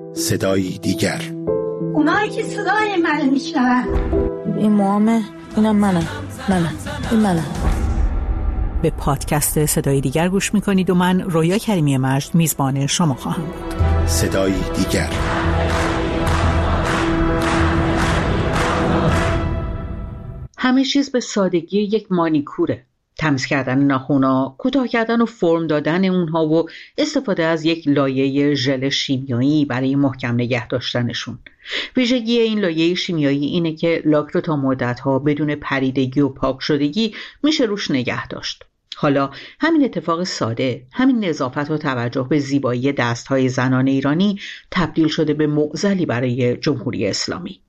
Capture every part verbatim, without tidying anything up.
صدایی دیگر. اونایی که صدای منو میشنون. این موامه، اینم منم. منم. این منم. به پادکست صدای دیگر گوش میکنید و من رویا کریمی مجد میزبان شما خواهم بود. صدایی دیگر. همه چیز به سادگی یک مانیکوره. تمیز کردن ناخونا، کوتاه کردن و فرم دادن اونها و استفاده از یک لایه ژل شیمیایی برای محکم نگه داشتنشون. ویژگی این لایه شیمیایی اینه که لاک رو تا مدت‌ها بدون پریدگی و پاک شدگی میشه روش نگه داشت. حالا همین اتفاق ساده، همین نظافت و توجه به زیبایی دست‌های زنان ایرانی تبدیل شده به معضلی برای جمهوری اسلامی.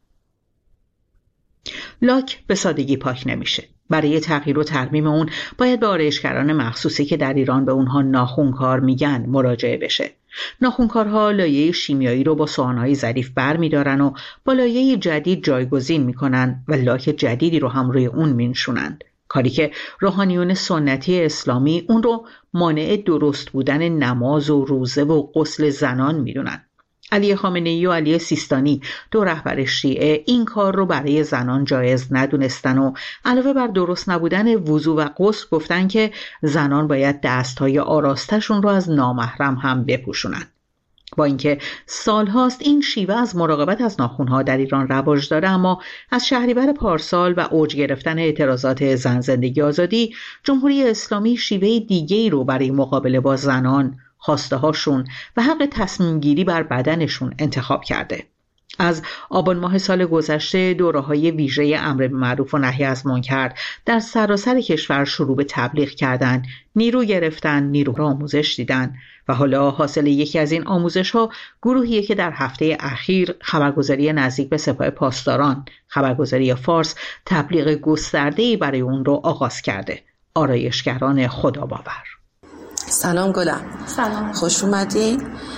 لاک به سادگی پاک نمیشه. برای تغییر و ترمیم اون باید به آرایشگران مخصوصی که در ایران به اونها ناخونکار میگن مراجعه بشه. ناخونکارها لایه شیمیایی رو با سوهان‌های ظریف برمی‌دارن و با لایه جدید جایگزین میکنن و لاک جدیدی رو هم روی اون مینشونند. کاری که روحانیون سنتی اسلامی اون رو مانع درست بودن نماز و روزه و غسل زنان میدونن. علی خامنه‌ای و علی سیستانی، دو رهبر شیعه، این کار رو برای زنان جایز ندونستن و علاوه بر درست نبودن وضو و غسل گفتن که زنان باید دستهای آراستشون رو از نامحرم هم بپوشونن. با اینکه سالهاست این شیوه از مراقبت از ناخونها در ایران رواج داره، اما از شهریور پارسال و اوج گرفتن اعتراضات زن زندگی آزادی، جمهوری اسلامی شیوه دیگه‌ای رو برای مقابله با زنان، خواسته هاشون و حق تصمیم گیری بر بدنشون انتخاب کرده. از آبان ماه سال گذشته دوره‌های ویژه امر بالمعروف و نهی از منکر در سراسر کشور شروع به تبلیغ کردن، نیرو گرفتن، نیرو را آموزش دیدن و حالا حاصل یکی از این آموزش‌ها گروهیه که در هفته اخیر خبرگزاری نزدیک به سپاه پاسداران، خبرگزاری فارس، تبلیغ گسترده‌ای برای اون رو آغاز کرده. آرایشگران خداباور. سلام گلم. سلام. خوش اومدی.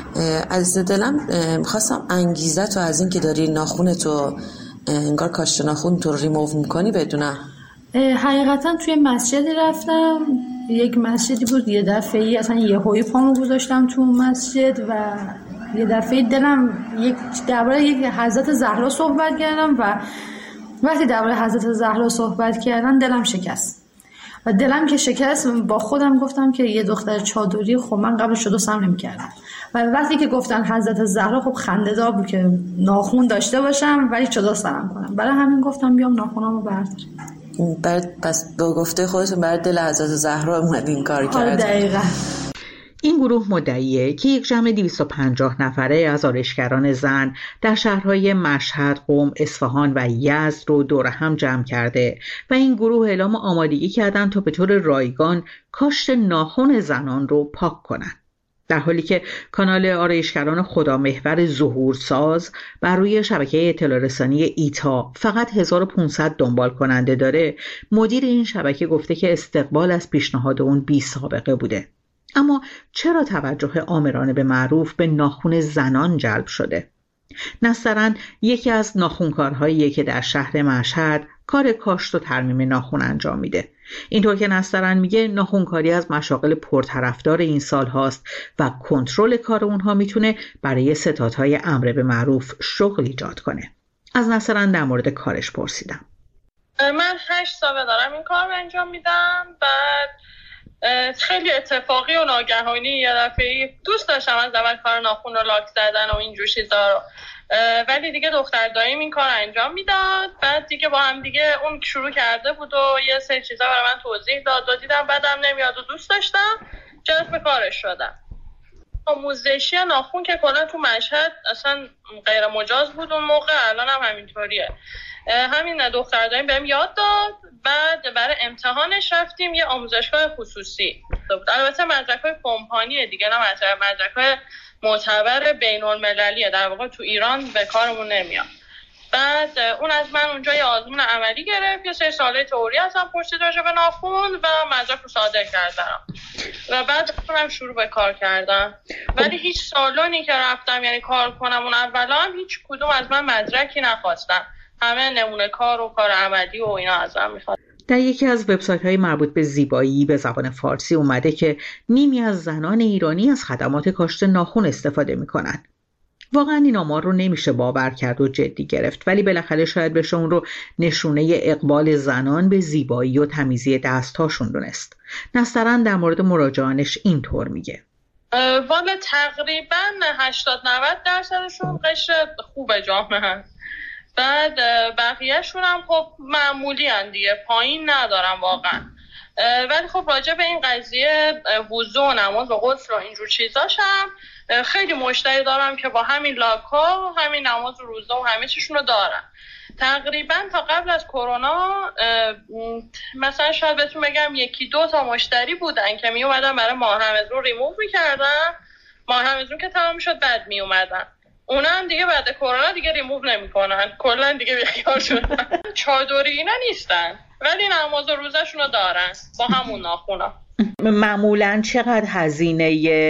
عزیز دلم، میخواستم انگیزه تو از این که داری ناخونتو انگار کاشت ناخون تو ریموو میکنی بدونم. حقیقتا توی مسجدی رفتم، یک مسجدی بود، یه دفعه اصلا یه هوی پامو گذاشتم تو مسجد و یه دفعه دلم یک درباره یک حضرت زهرا صحبت کردم و وقتی درباره حضرت زهرا صحبت کردم دلم شکست و دلم که شکست با خودم گفتم که یه دختر چادری، خب من قبلش رو دوستم نمی‌کردم و وقتی که گفتن حضرت زهرا خب خنده‌دار بود که ناخون داشته باشم ولی چه دوستم کنم، برای همین گفتم بیام ناخونامو بردارم. بعد پس با گفته خودتون برای دل حضرت زهرا اومد این کار کرد. دقیقاً. این گروه مدعیه که یک جمع دویست و پنجاه نفره از آرایشگران زن در شهرهای مشهد، قم، اصفهان و یزد رو دور هم جمع کرده و این گروه اعلام آمادگی کردن تا به طور رایگان کاشت ناخن زنان رو پاک کنن. در حالی که کانال آرایشگران خدامحور ظهورساز بر روی شبکه اطلاع رسانی ایتا فقط هزار و پانصد دنبال کننده داره، مدیر این شبکه گفته که استقبال از پیشنهاد اون بی سابقه بوده. اما چرا توجه آمرانه به معروف به ناخون زنان جلب شده؟ نسترن یکی از ناخونکارهایی که در شهر مشهد کار کاشت و ترمیم ناخون انجام میده. اینطور که نسترن میگه ناخونکاری از مشاغل پرطرفدار این سال هاست و کنترل کار اونها میتونه برای ستادهای امر به معروف شغل ایجاد کنه. از نسترن در مورد کارش پرسیدم. من هشت ساله دارم این کار رو انجام میدم. بعد خیلی اتفاقی و ناگهانی یه دفعه دوست داشتم از اول کار ناخون رو لاک زدن و اینجور چیزا رو، ولی دیگه دختر داییم این کار انجام میداد. بعد دیگه با هم دیگه اون شروع کرده بود و یه سری چیزا برای من توضیح داد و دیدم بعدم نمیاد و دوست داشتم، جذب کارش شدم. آموزشی ناخون که کلا تو مشهد اصلا غیر مجاز بود اون موقع، الان هم همینطوریه. همین دختر داییم بهم یاد داد. بعد برای امتحانش رفتیم یه آموزشگاه خصوصی بود. البته مدرک‌های کمپانیه دیگه، نه مدرک‌های معتبر بین‌المللیه، در واقع تو ایران به کارمون نمیاد. بعد اون از من اونجا یه آزمون عملی گرفت، یه سه ساله تئوری ازم پرسید راجع به ناخون و مدرک رو صادر کردم و بعد اونم شروع به کار کردم. ولی هیچ سالونی که رفتم یعنی کار کنم اون اولا هیچ کدوم از من مدرکی نخواستن، همه نمونه کار و کار عملی و اینا ازم میخواد. در یکی از وبسایت‌های مربوط به زیبایی به زبان فارسی اومده که نیمی از زنان ایرانی از خدمات کاشت ناخن استفاده میکنن. واقعا این آمار رو نمیشه باور کرد و جدی گرفت، ولی بالاخره شاید بشه اون رو نشونه اقبال زنان به زیبایی و تمیزی دستهاشون دونست. نسترن در مورد مراجعانش اینطور میگه: والا تقریبا هشتاد نود درصدشون قشر خوب جامعه هست. بعد بقیهشون هم خب معمولی هن دیگه، پایین ندارم واقعا. ولی خب راجع به این قضیه وضو و نماز و غسل و اینجور چیزاش هم خیلی مشتری دارم که با همین لاک‌ها و همین نماز و روزه و همه چیشون رو دارن. تقریبا تا قبل از کرونا مثلا شاید بهتون بگم یکی دو تا مشتری بودن که می اومدن برای ماه رمضان ریموو میکردن، ماه رمضان که تمام شد بعد می اومدن. اونا هم دیگه بعد کرونا دیگه ریموو نمیکنن، کلا دیگه بیخیال شدن. چادری اینا نیستن ولی نماز و روزشون رو دارن با همون ناخونا. معمولاً چقدر هزینه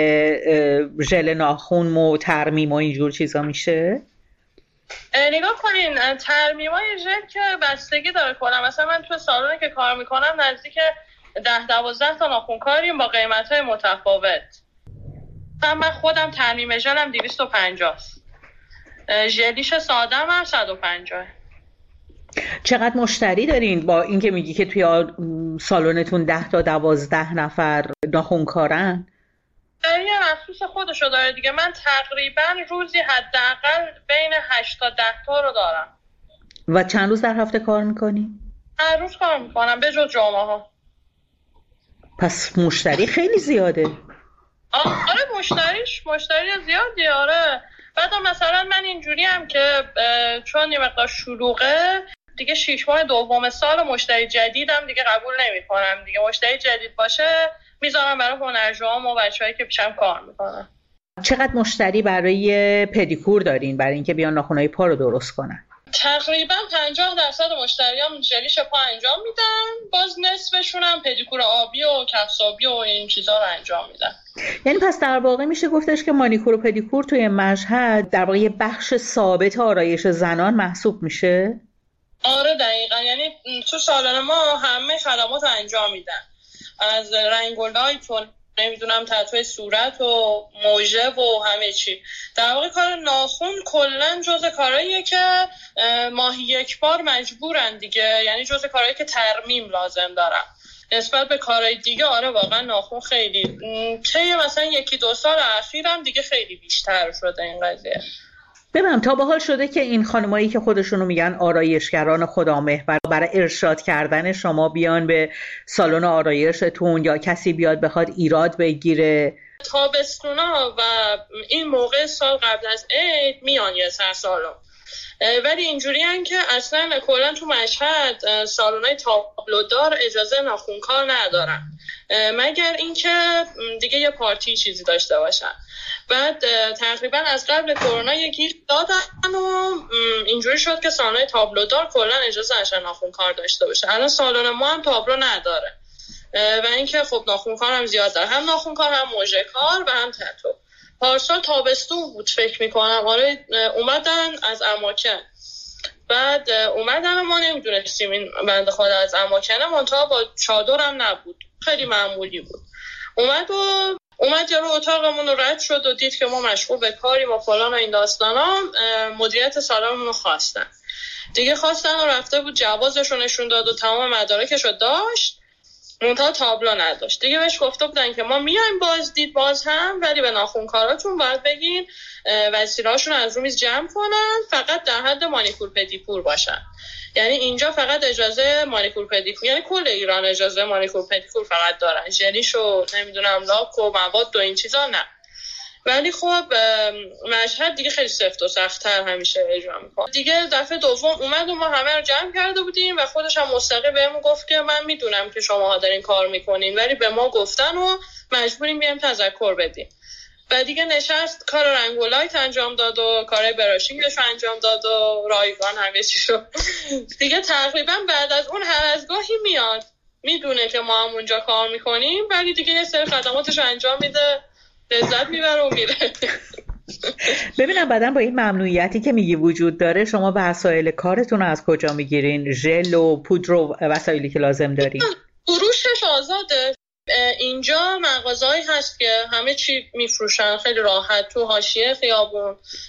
ژل ناخن و ترمیم و اینجور چیزا میشه؟ نگاه کنین ترمیمای ژل که بستگی داره کلا. مثلا من تو سالونی که کار میکنم نزدیک ده دوازده تا ناخنکاریم با قیمت‌های متفاوت. من خودم ترمیم ژلم دویست و پنجاه، ژلیش ساده‌م هم صد و پنجاه. چقدر مشتری دارین با اینکه میگی که توی سالنتون ده تا دوازده نفر ناخنکارن؟ یه مخصوص خودشو داره دیگه. من تقریبا روزی حداقل بین هشت تا ده تا رو دارم. و چند روز در هفته کار میکنی؟ هر روز کار میکنم به جز جمعه ها. پس مشتری خیلی زیاده. آره مشتریش مشتری زیادی. آره بعدم مثلا من اینجوری هم که چون یه مقدار شلوغه دیگه شیش ماه دوم سال مشتری جدیدم دیگه قبول نمی کنم دیگه. مشتری جدید باشه میذارم برای هنرجوام و بچه‌هایی که پیشم کار میکنن. چقدر مشتری برای پدیکور دارین برای اینکه بیان ناخن‌های پا رو درست کنن؟ تقریبا پنجاه درصد مشتریام ژلیش پا انجام میدن، باز نصفشون هم پدیکور آبی و کفسابی و این چیزا رو انجام میدن. یعنی پس در واقع میشه گفتش که مانیکور و پدیکور توی مشهد در واقع یه بخش ثابت آرایش زنان محسوب میشه؟ آره دقیقا. یعنی تو سالن ما همه خدمات رو انجام میدن، از رنگ و لایت و نمیدونم تتوی صورت و موژه و همه چی. در واقع کار ناخن کلا جزء کارهاییه که ماهی یک بار مجبورن دیگه، یعنی جزء کارهایی که ترمیم لازم دارن. نسبت به کارهای دیگه آره واقعا ناخن خیلی چه مثلا یکی دو سال اخیرم دیگه خیلی بیشتر شده این قضیه. ببینم تا به حال شده که این خانمایی که خودشونو میگن آرایشگران خدامحور برای ارشاد کردن شما بیان به سالن آرایشتون یا کسی بیاد بخواد ایراد بگیره؟ تابستونا و این موقع سال قبل از عید میان یه سر سالن، ولی اینجوری هن که اصلا کلا تو مشهد سالن‌های تابلودار اجازه ناخنکار ندارن مگر اینکه دیگه یه پارتی چیزی داشته باشن. بعد تقریبا از قبل کرونا یکی دادن و اینجوری شد که سالن‌های تابلودار کلا اجازه نشه ناخنکار داشته باشه. الان سالن ما هم تابلو نداره و اینکه خب ناخنکار هم زیاد داره، هم ناخنکار هم موژه کار و هم تتو. پارسال تابستون بود فکر میکنم، آره اومدن از اماکن. بعد اومدن و ما نمیدونستیم این بنده خدا از اماکنه، منتها با چادرم نبود، خیلی معمولی بود. اومد و اومد یارو اتاقمون رو رد شد و دید که ما مشغول به کاریم و فلان و این داستانا. مدیریت سالنمون رو خواستن دیگه، خواستن و رفته بود جوازش رو نشون داد و تمام مدارکش رو داشت، منتها تابلو نداشت دیگه. بهش گفته بودن که ما میایم باز دید باز هم، ولی به ناخنکاراتون باید بگین وسیله‌هاشون از رو میز جمع کنن، فقط در حد مانیکور پدیکور باشن. یعنی اینجا فقط اجازه مانیکور پدیکور، یعنی کل ایران اجازه مانیکور پدیکور فقط دارن، ژلیشو نمیدونم لاک و مواد و این چیزا نه. ولی خب مشهد دیگه خیلی سفت و سخت‌تر همیشه اجرا میکنه دیگه. دفعه دوم اومد و ما همه رو جمع کرده بودیم و خودش هم مستقیم بهمون گفت که من میدونم که شماها دارین کار میکنین ولی به ما گفتن و مجبوریم بیایم تذکر بدیم. و دیگه نشست کار رنگ و لایت انجام داد و کارهای براشینگش انجام داد و رایگان همه چی شد دیگه. تقریبا بعد از اون هر از گاهی میاد، میدونه که ما هم اونجا کار میکنیم ولی دیگه یه سری خدماتش انجام میده، لذت میبره و میره. ببینم بعداً با این ممنوعیتی که میگی وجود داره شما وسایل کارتون رو از کجا میگیرین؟ ژل و پودر و وسایلی که لازم دارین؟ فروشش آزاده. اینجا مغازه‌ای هست که همه چی میفروشن خیلی راحت تو حاشیه خیابون.